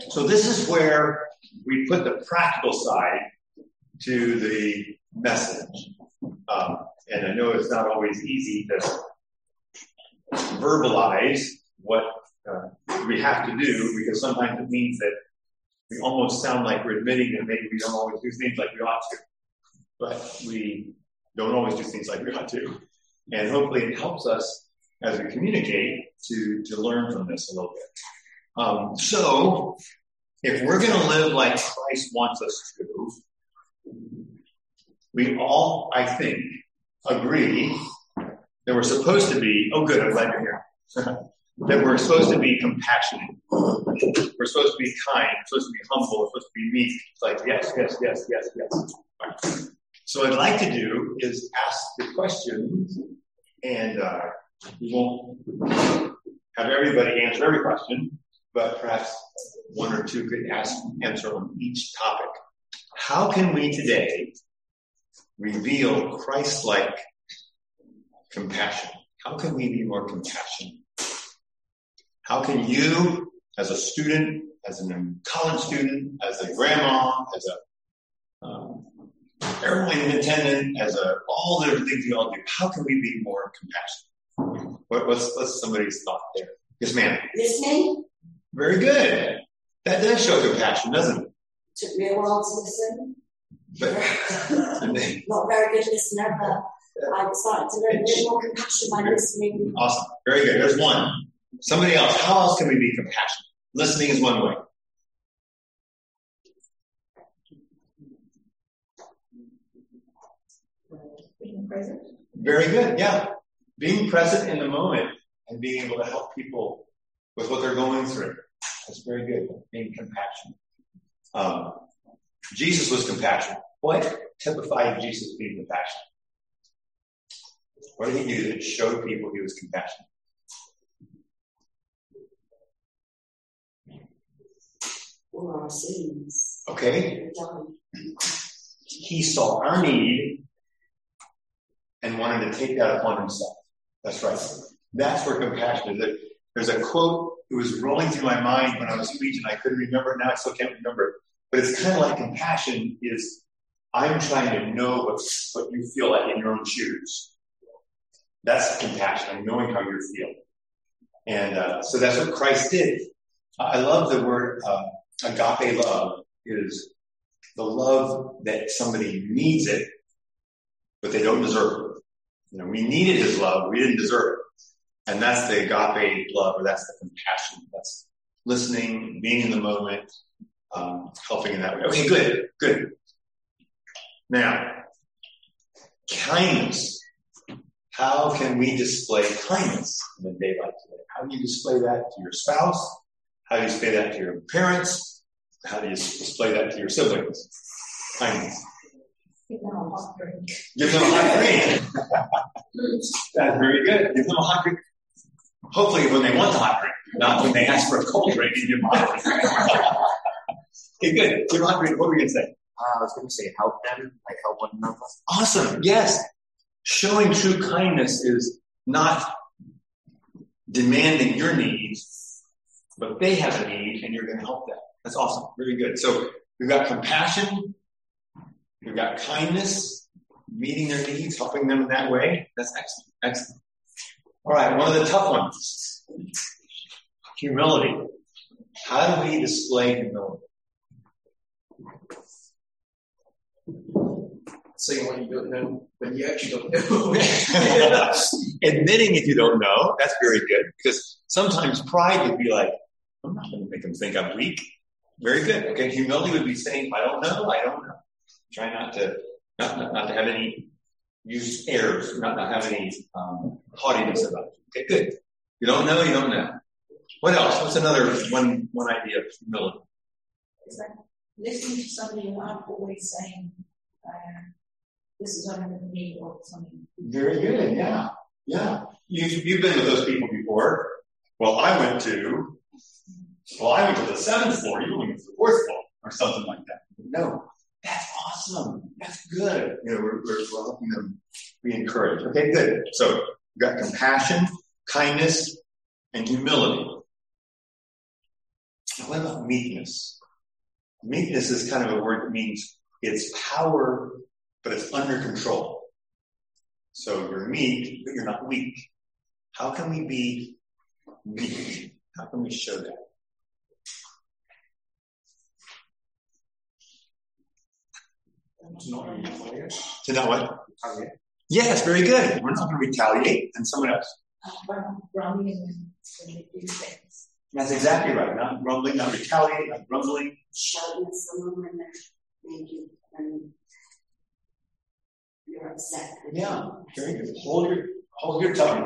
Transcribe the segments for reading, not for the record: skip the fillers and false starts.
So this is where we put the practical side to the message. And I know it's not always easy to verbalize what we have to do, because sometimes it means that we almost sound like we're admitting that maybe we don't always do things like we ought to. But we don't always do things like we ought to. And hopefully it helps us as we communicate to learn from this a little bit. So if we're going to live like Christ wants us to, we all, I think, agree that we're supposed to be, oh good, I'm glad you're here, that we're supposed to be compassionate. We're supposed to be kind. We're supposed to be humble. We're supposed to be meek. It's like, yes, yes, yes, yes, yes. Right. So what I'd like to do is ask the questions, and we won't have everybody answer every question, but perhaps one or two could answer on each topic. How can we today reveal Christ-like compassion? How can we be more compassionate? How can you, as a student, as a college student, as a grandma, as a airplane attendant, as all the different things we all do, how can we be more compassionate? What's somebody's thought there? Yes, ma'am. Listening. Very good. That does show compassion, doesn't it? Took me a while to listen. But, not very good listener, but I started to learn a bit more compassion by listening. Awesome. Very good. There's one. Somebody else. How else can we be compassionate? Listening is one way. Being present. Very good. Yeah. Being present in the moment and being able to help people with what they're going through. That's very good. Being compassionate. Jesus was compassionate. What typified Jesus being compassionate? What did he do that showed people he was compassionate? For our sins. Okay. He saw our need and wanted to take that upon himself. That's right. That's where compassion is. There's a quote that was rolling through my mind when I was preaching. I couldn't remember it now. I still can't remember it. But it's kind of like compassion is, I'm trying to know what you feel like in your own shoes. That's compassion. I'm knowing how you're feeling. And so that's what Christ did. I love the word agape love is the love that somebody needs it, but they don't deserve it. You know, we needed his love. We didn't deserve it. And that's the agape love, or that's the compassion. That's listening, being in the moment, helping in that way. Okay, good. Now, kindness. How can we display kindness in a day like today? How do you display that to your spouse? How do you display that to your parents? How do you display that to your siblings? Kindness. Give them a hot drink. Give them a hot drink. That's very good. Give them a hot drink. Hopefully when they want the hot drink, not when they ask for a cold drink and give them a hot drink. Okay, good. Give them a hot drink. What were you going to say? I was going to say help them, like help one another. Awesome. Yes. Showing true kindness is not demanding your needs, but they have a need and you're going to help them. That's awesome. Very good. So we've got compassion. We've got kindness, meeting their needs, helping them in that way. That's excellent. Excellent. All right. One of the tough ones. Humility. How do we display humility? Saying what you don't know, when you actually don't know. Admitting if you don't know, that's very good. Because sometimes pride would be like, I'm not going to make them think I'm weak. Very good. Okay, humility would be saying, I don't know. Try not to have any use errors, not have any haughtiness about it. Okay, good. You don't know. What else? What's another one idea of humility? It's like listening to somebody and not always saying, this is what I'm going to need or something. Very good. Yeah. You've been with those people before. Well, I went to the 7th floor. You went to the 4th floor or something like that. No, that's awesome. That's good. You know, we're helping them be encouraged. Okay, good. So we've got compassion, kindness, and humility. And what about meekness? Meekness is kind of a word that means it's power, but it's under control. So you're meek, but you're not weak. How can we be meek? How can we show that? To not retaliate. To not what? Yes, very good. We're not going to retaliate. And someone else. Grumbling when they do things. That's exactly right. Not grumbling, not retaliating, not grumbling. Shouting at someone when they're maybe when you're upset. Yeah, very good. Hold your tongue.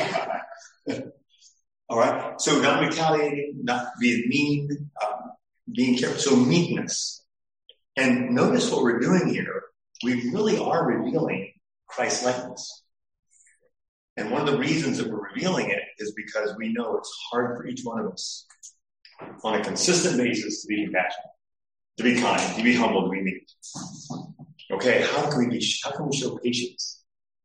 All right. So not retaliating, not being mean, being careful. So meekness. And notice what we're doing here. We really are revealing Christ-likeness. And one of the reasons that we're revealing it is because we know it's hard for each one of us on a consistent basis to be compassionate, to be kind, to be humble, to be meek. Okay, how can we show patience?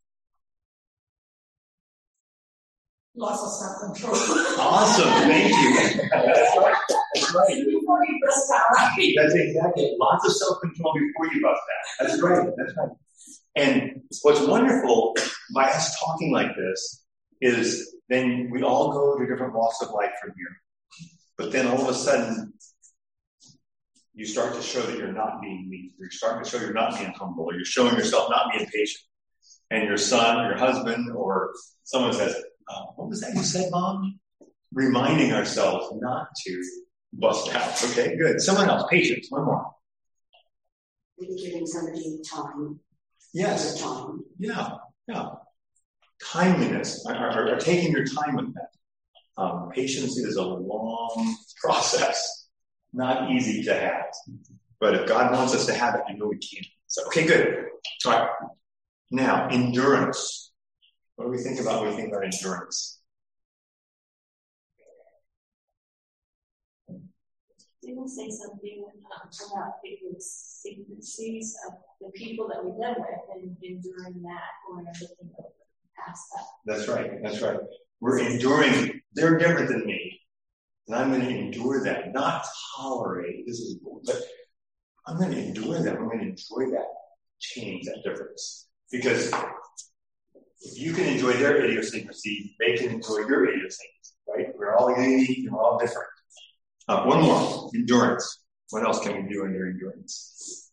Lots of self-control. Awesome, thank you. That's right. That's right. Before you burst out. That's exactly it. Lots of self-control before you bust out. That's right. That's right. And what's wonderful by us talking like this is then we all go to different walks of life from here. But then all of a sudden, you start to show that you're not being meek. You're starting to show you're not being humble. Or you're showing yourself not being patient. And your son or your husband or someone says, what was that you said, Mom? Reminding ourselves not to bust out. Okay, good. Someone else. Patience. One more. Maybe giving somebody time. Yes. Time. Yeah. Timeliness, or taking your time with that. Patience is a long process, not easy to have. But if God wants us to have it, I know we can. So, okay, good. All right. Now, endurance. What do we think about when we think about endurance? Didn't say something about the frequencies of the people that we live with and enduring that or looking past that. That's right. That's right. We're enduring. They're different than me. And I'm going to endure that. Not tolerate. But I'm going to endure that. I'm going to enjoy that change, that difference. Because if you can enjoy their idiosyncrasy, they can enjoy your idiosyncrasy, right? We're all unique and we're all different. One more. Endurance. What else can we do under endurance?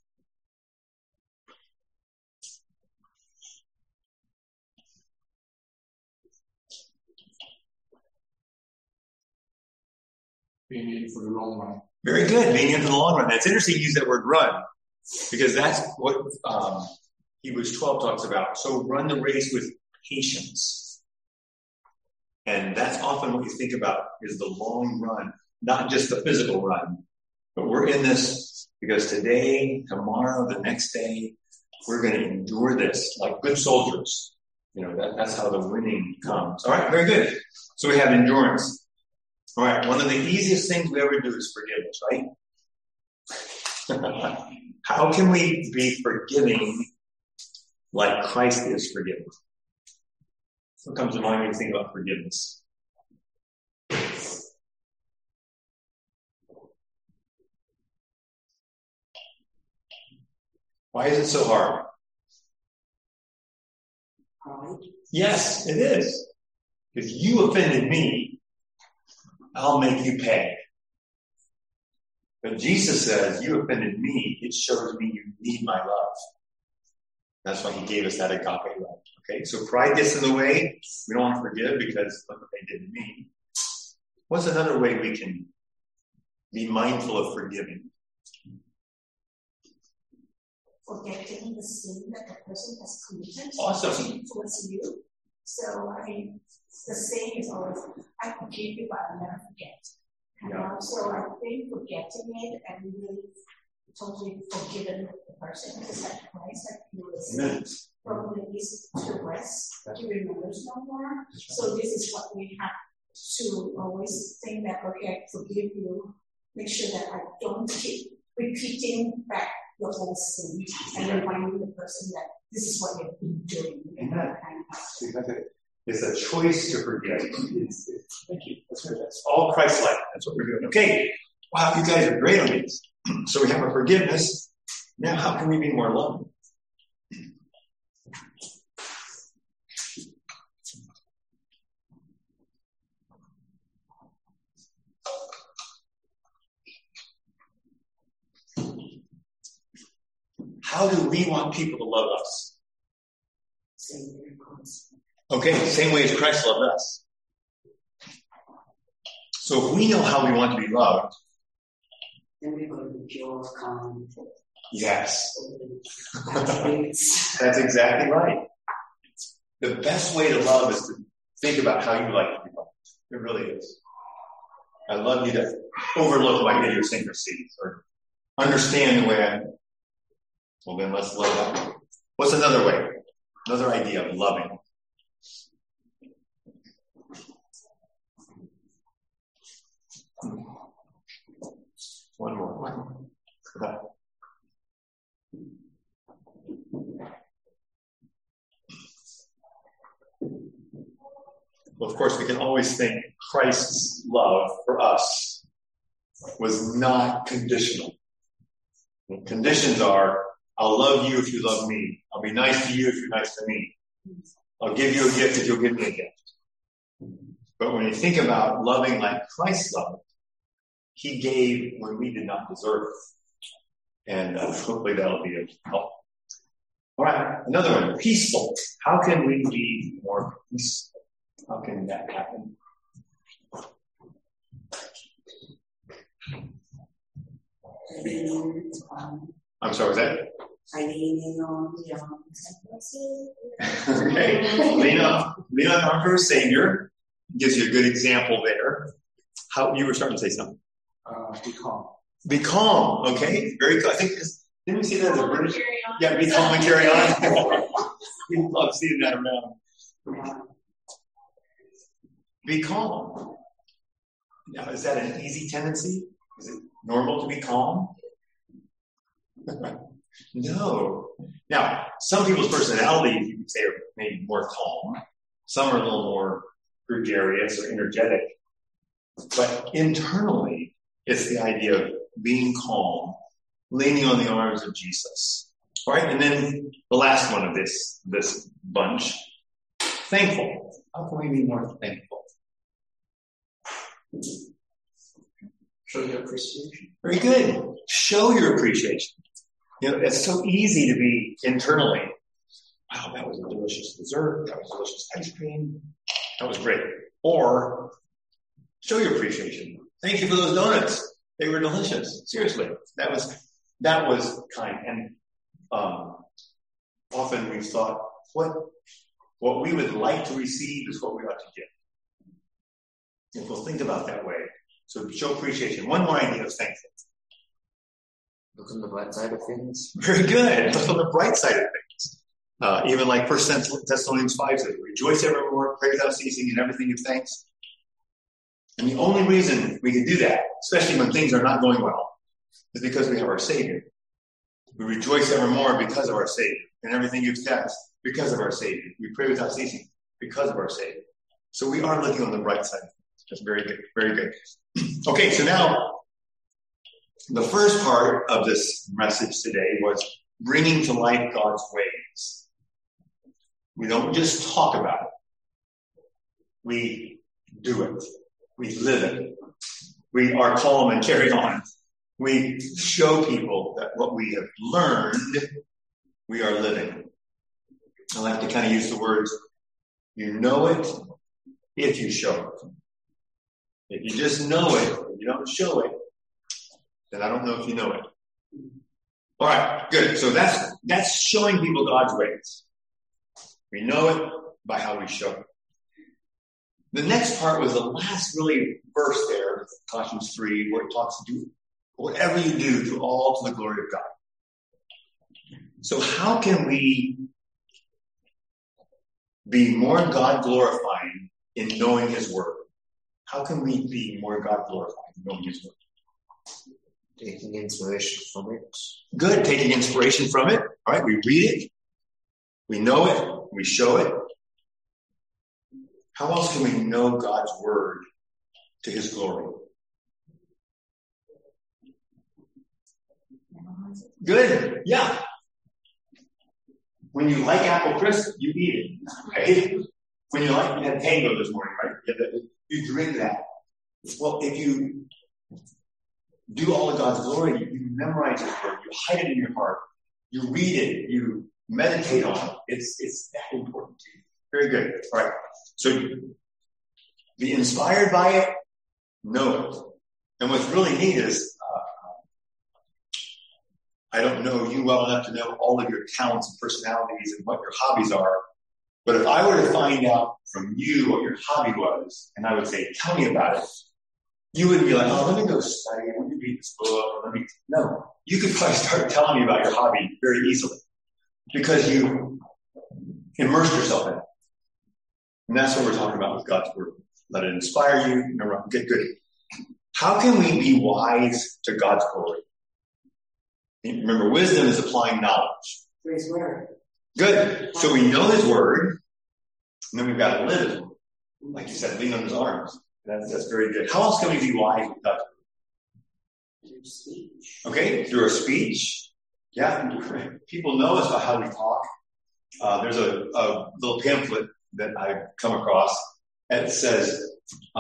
Being in for the long run. Very good. Being in for the long run. That's interesting you use that word run, because that's what Hebrews 12 talks about. So run the race with patience. And that's often what you think about is the long run, not just the physical run. But we're in this because today, tomorrow, the next day, we're going to endure this like good soldiers. You know, that's how the winning comes. All right, very good. So we have endurance. All right, one of the easiest things we ever do is forgiveness, right? How can we be forgiving like Christ is forgiving? What comes to mind when you think about forgiveness? Why is it so hard? Pride. Yes, it is. If you offended me, I'll make you pay. But Jesus says, you offended me, it shows me you need my love. That's why he gave us that agape love. Okay, so pride gets in the way. We don't want to forgive because look what they did to me. What's another way we can be mindful of forgiving? Forgetting the sin that the person has committed Awesome. towards you. So, I mean, the saying is always, I forgive you, but I'll never forget. And so I think forgetting it and really totally forgiven the person is like Christ, like he was from the east to the west, he remembers no more. So this is what we have to always think that, okay, I forgive you, make sure that I don't keep repeating back the whole sin and reminding the person that this is what you've been doing. It's a choice to forgive. Thank you. That's all Christ-like. That's what we're doing. Okay. wow, you guys are great on these. So we have our forgiveness. Now, how can we be more loving? How do we want people to love us? Okay, same way as Christ loved us. So if we know how we want to be loved, then we're going to be pure, calm. Yes. That's exactly right. The best way to love is to think about how you like to be loved. It really is. I love you to overlook my idiosyncrasies or understand the way I am. Well, then let's love that way. What's another way? Another idea of loving. One more. Well, of course, we can always think Christ's love for us was not conditional. The conditions are, I'll love you if you love me. I'll be nice to you if you're nice to me. I'll give you a gift if you'll give me a gift. But when you think about loving like Christ loved, he gave when we did not deserve it. And hopefully that'll be a help. All right, another one, peaceful. How can we be more peaceful? How can that happen? I'm sorry, was that? Okay, lean on arm for a Savior. Gives you a good example there. How you were starting to say something. Be calm. Be calm. Okay, very good. I think didn't we see that as a British? Yeah, be calm and carry on. We love seeing that around. Be calm. Now, is that an easy tendency? Is it normal to be calm? No. Now, some people's personalities, you could say, are maybe more calm. Some are a little more gregarious or energetic. But internally, it's the idea of being calm, leaning on the arms of Jesus. All right, and then the last one of this bunch, thankful. How can we be more thankful? Show your appreciation. Very good. Show your appreciation. You know, it's so easy to be internally, wow, that was a delicious dessert. That was delicious ice cream. That was great. Or show your appreciation. Thank you for those donuts. They were delicious. Seriously. That was kind. And often we've thought, what we would like to receive is what we ought to give. If we'll think about that way. So show appreciation. One more idea of thankful. Look on the bright side of things. Very good. Look on the bright side of things. Even like 1 Thessalonians 5 says, rejoice evermore, pray without ceasing, in everything give thanks. And the only reason we can do that, especially when things are not going well, is because we have our Savior. We rejoice evermore because of our Savior. And everything gives thanks because of our Savior. We pray without ceasing because of our Savior. So we are looking on the bright side. That's very good. Very good. Okay, so now the first part of this message today was bringing to life God's ways. We don't just talk about it. We do it. We live it. We are calm and carry on. We show people that what we have learned, we are living. I like to kind of use the words, you know it if you show it. If you just know it, if you don't show it, then I don't know if you know it. All right, good. So that's showing people God's ways. We know it by how we show it. The next part was the last really verse there, Colossians 3, where it talks to do whatever you do all to the glory of God. So how can we be more God glorifying in knowing His Word? How can we be more God glorifying in knowing His Word? Taking inspiration from it. Good, taking inspiration from it. All right, we read it, we know it, we show it. How else can we know God's Word to His glory? Good. Yeah. When you like apple crisp, you eat it. Right? When you had tango this morning, right? You drink that. Well, if you do all of God's glory, you memorize His word, you hide it in your heart, you read it, you meditate on it. It's that important to you. Very good. All right. So be inspired by it, know it. And what's really neat is, I don't know you well enough to know all of your talents and personalities and what your hobbies are. But if I were to find out from you what your hobby was, and I would say, tell me about it, you wouldn't be like, oh, let me go study, let me read this book, no. You could probably start telling me about your hobby very easily because you immersed yourself in it. And that's what we're talking about with God's word. Let it inspire you. Get good. How can we be wise to God's glory? Remember, wisdom is applying knowledge. His word. Good. So we know His word, and then we've got to live His word. Like you said, lean on His arms. That's very good. How else can we be wise with God's word? Through speech. Okay, through our speech. Yeah, people know us by how we talk. There's a little pamphlet that I've come across that says,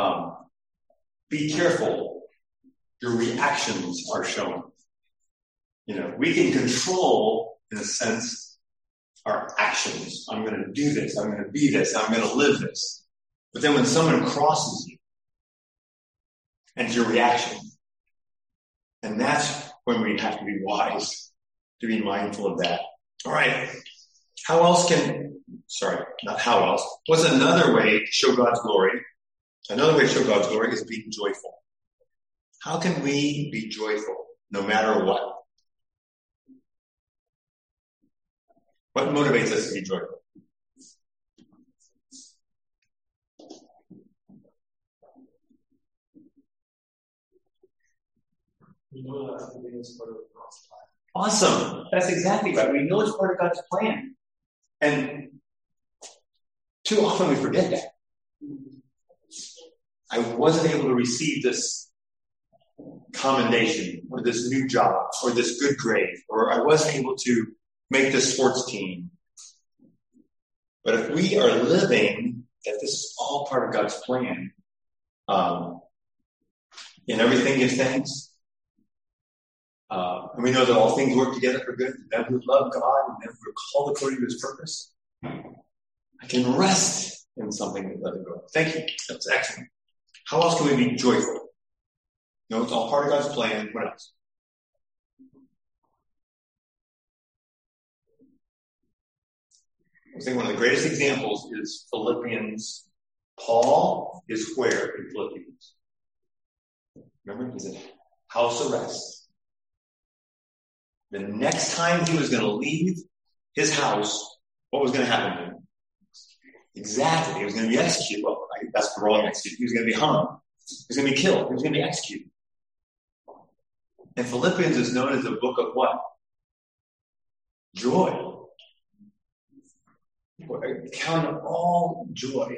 be careful, your reactions are shown. We can control, in a sense, our actions. I'm going to do this. I'm going to be this. I'm going to live this. But then when someone crosses you, and it's your reaction, and that's when we have to be wise, to be mindful of that. All right. Not how else. What's another way to show God's glory? Another way to show God's glory is being joyful. How can we be joyful no matter what? What motivates us to be joyful? We know that everything is part of God's plan. Awesome. That's exactly right. We know it's part of God's plan. And too often we forget that. I wasn't able to receive this commendation or this new job or this good grade, or I wasn't able to make this sports team. But if we are living that this is all part of God's plan, in everything give thanks, and we know that all things work together for good, that who love God and that who are called according to His purpose, I can rest in something that doesn't go. Thank you. That's excellent. How else can we be joyful? It's all part of God's plan. What else? I think one of the greatest examples is Philippians. Paul is where in Philippians? Remember, he's in house arrest. The next time he was going to leave his house, what was going to happen to him? Exactly. He was going to be executed. Well, that's the wrong execution. He was going to be hung. He was going to be killed. He was going to be executed. And Philippians is known as the book of what? Joy. Count it all joy.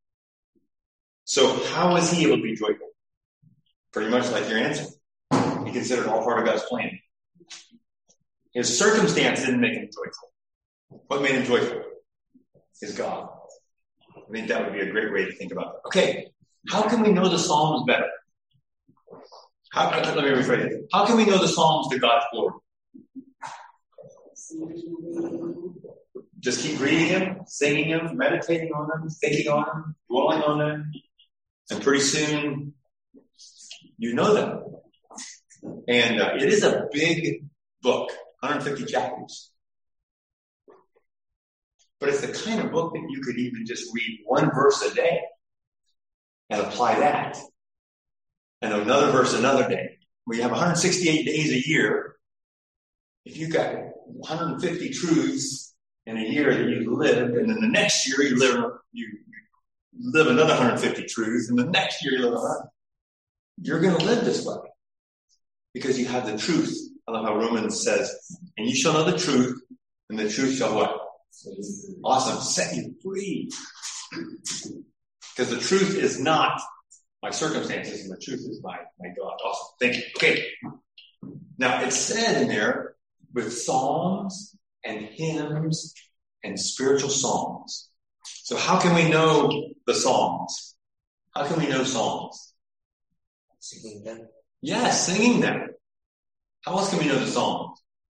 So how was he able to be joyful? Pretty much like your answer. He considered all part of God's plan. His circumstance didn't make him joyful. What made him joyful? Is God. I think that would be a great way to think about it. Okay, how can we know the Psalms better? Let me rephrase it. How can we know the Psalms to God's glory? Just keep reading them, singing them, meditating on them, thinking on them, dwelling on them, and pretty soon you know them. And it is a big book, 150 chapters. But it's the kind of book that you could even just read one verse a day and apply that. And another verse another day. We have 168 days a year. If you've got 150 truths in a year that you live, and then the next year you live another 150 truths, and the next year you live 100. You're going to live this way because you have the truth. I love how Romans says, and you shall know the truth, and the truth shall what? Awesome. Set you free. Because the truth is not my circumstances, and the truth is my God. Awesome. Thank you. Okay. Now, it said in there with psalms and hymns and spiritual songs. So how can we know the songs? How can we know songs? Singing them. Yes, singing them. How else can we know the songs?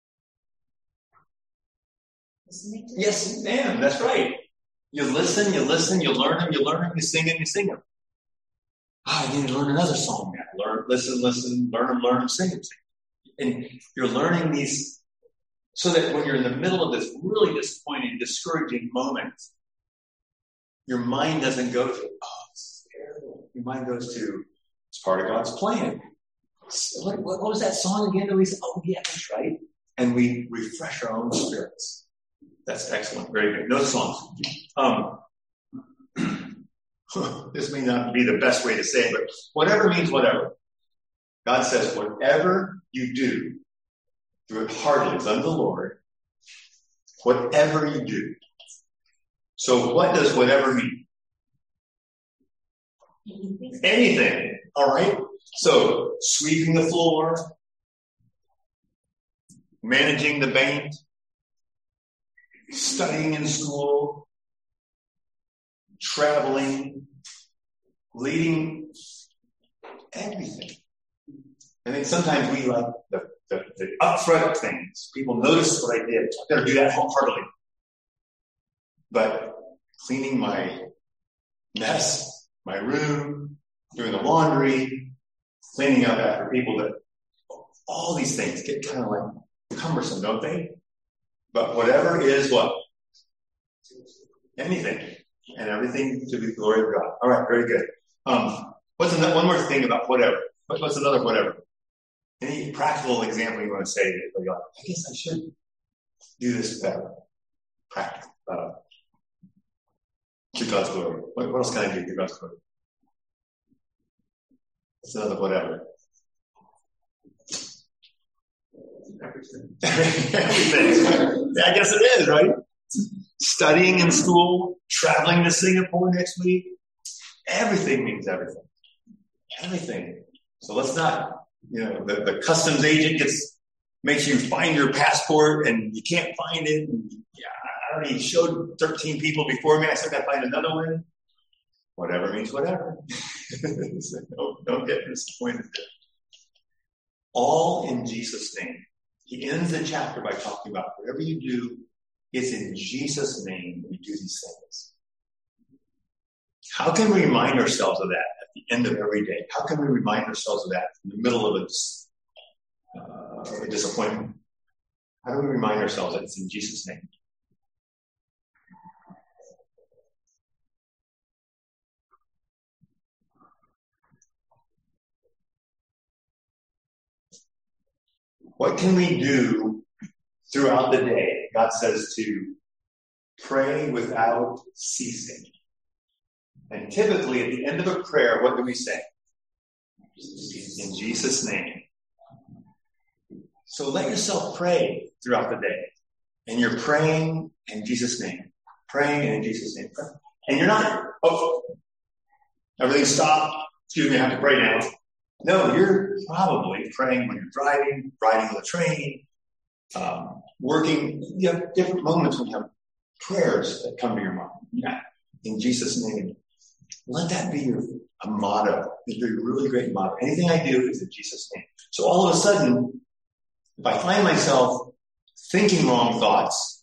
Yes, ma'am, that's right. You listen, you learn them, you sing them, you sing them. I need to learn another song now. Listen, learn them, sing them. And you're learning these so that when you're in the middle of this really disappointing, discouraging moment, your mind doesn't go to, oh, this is terrible. Your mind goes to, it's part of God's plan. What was that song again? And we say, oh, yeah, that's right. And we refresh our own spirits. That's excellent. Very good. No songs. This may not be the best way to say it, but whatever means whatever. God says, whatever you do, do it heartily unto the Lord. Whatever you do. So what does whatever mean? Anything. All right. So sweeping the floor, managing the bank, studying in school, traveling, leading, everything. I think sometimes we like the upfront things. People notice what I did. I better do that wholeheartedly. But cleaning my mess, my room, doing the laundry, cleaning up after people, that all these things get kind of like cumbersome, don't they? But whatever is what? Anything. And everything to the glory of God. All right, very good. What's another, one more thing about whatever? What's another whatever? Any practical example you want to say? Like, I guess I should do this better. Practical. To God's glory. What else can I do to God's glory? It's another whatever. Everything. Yeah, I guess it is, right? Studying in school, traveling to Singapore next week. Everything means everything. Everything. So let's not, the customs agent makes you find your passport and you can't find it. And, I already showed 13 people before me. I still got to find another one. Whatever means whatever. So don't get disappointed there. All in Jesus' name. He ends the chapter by talking about whatever you do, it's in Jesus' name we do these things. How can we remind ourselves of that at the end of every day? How can we remind ourselves of that in the middle of a disappointment? How do we remind ourselves that it's in Jesus' name? What can we do throughout the day? God says to pray without ceasing. And typically at the end of a prayer, what do we say? In Jesus' name. So let yourself pray throughout the day. And you're praying in Jesus' name. Praying in Jesus' name. And you're not, everything stopped. Excuse me, I have to pray now. No, you're probably praying when you're driving, riding on the train, working. You have different moments when you have prayers that come to your mind. Yeah. In Jesus' name. Let that be a motto. It's a really great motto. Anything I do is in Jesus' name. So all of a sudden, if I find myself thinking wrong thoughts,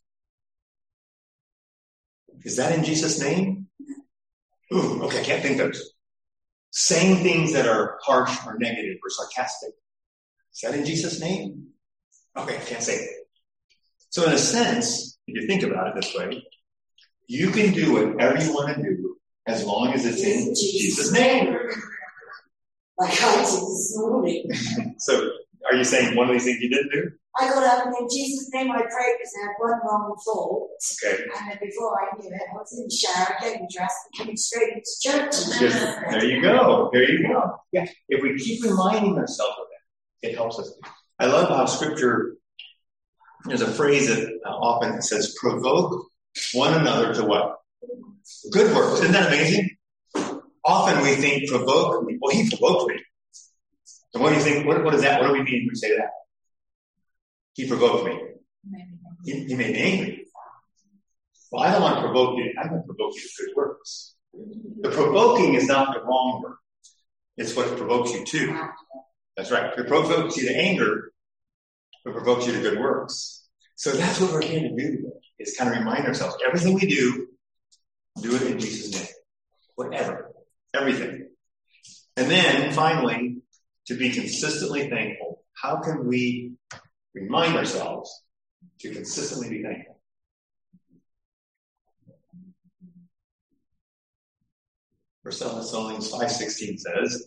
is that in Jesus' name? Ooh, okay, I can't think those. Saying things that are harsh or negative or sarcastic. Is that in Jesus' name? Okay, I can't say it. So in a sense, if you think about it this way, you can do whatever you want to do as long as it's in Jesus' name. Like I did this morning. So are you saying one of these things you didn't do? I got up and in Jesus' name I prayed because I had one wrong thought. Okay. And then before I knew it, I was in the shower, getting dressed, and coming straight into church. There you go. There you go. Yeah. If we keep reminding ourselves of that, it helps us. I love how Scripture, there's a phrase that often says, provoke one another to what? Good works. Isn't that amazing? Often we think provoke me. Well, he provoked me. So what do you think? What is that? What do we mean when we say that? He provoked me. He made me angry. Well, I don't want to provoke you. I'm going to provoke you to good works. The provoking is not the wrong word. It's what provokes you to. That's right. It provokes you to anger, but provokes you to good works. So that's what we're here to do today, is kind of remind ourselves, everything we do it in Jesus' name. Whatever. Everything. And then, finally, to be consistently thankful. How can we remind ourselves to consistently be thankful? 1 Thessalonians 5:16 says,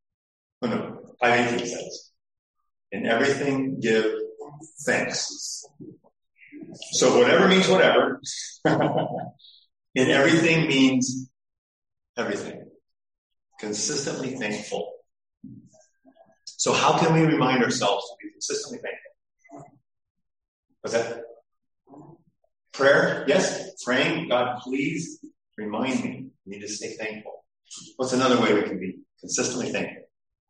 5:18 says, in everything give thanks. So whatever means whatever. In everything means everything. Consistently thankful. So how can we remind ourselves to be consistently thankful? What's that? Prayer? Yes. Praying. God, please remind me. I need to stay thankful. What's another way we can be consistently thankful?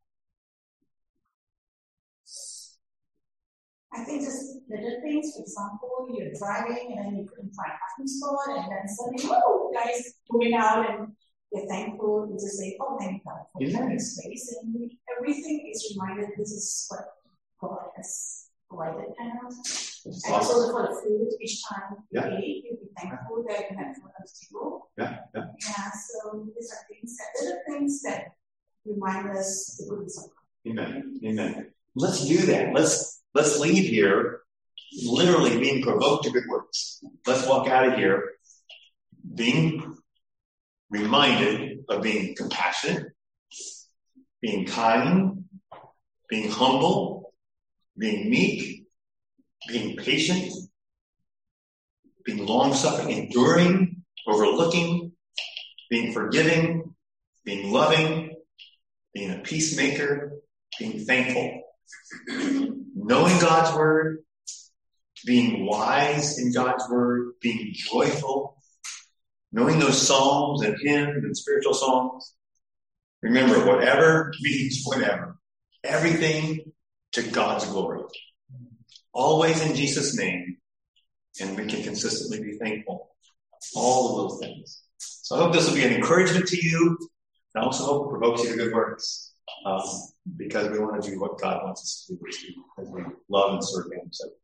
I think just little things. For example, you're driving and then you couldn't find parking spot, and then suddenly, guys moving out, and you're thankful. You just say, "Oh, thank God for having space," and everything is reminded. This is what God has provided, kind of. And also for the food, each time you eat, you be thankful that you have food on the table. Yeah. So these are things little things that remind us the goodness of God. Amen. Let's do that. Let's leave here literally being provoked to good works. Let's walk out of here being reminded of being compassionate, being kind, being humble, being meek, being patient, being long-suffering, enduring, overlooking, being forgiving, being loving, being a peacemaker, being thankful. Knowing God's word, being wise in God's word, being joyful, knowing those psalms and hymns and spiritual songs. Remember, whatever means whatever. Everything to God's glory. Always in Jesus' name, and we can consistently be thankful. All of those things. So I hope this will be an encouragement to you. I also hope it provokes you to good works. Because we want to do what God wants us to do as we love and serve Him. So